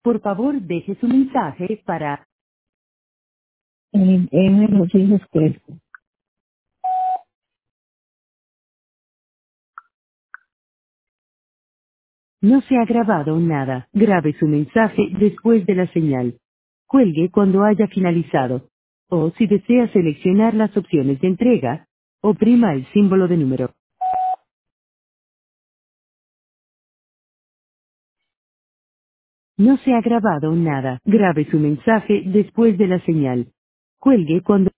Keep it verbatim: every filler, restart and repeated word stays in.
Por favor, deje su mensaje para... En, en los hijos Crespo. No se ha grabado nada. Grabe su mensaje después de la señal. Cuelgue cuando haya finalizado. O si desea seleccionar las opciones de entrega, oprima el símbolo de número. No se ha grabado nada. Grabe su mensaje después de la señal. Cuelgue cuando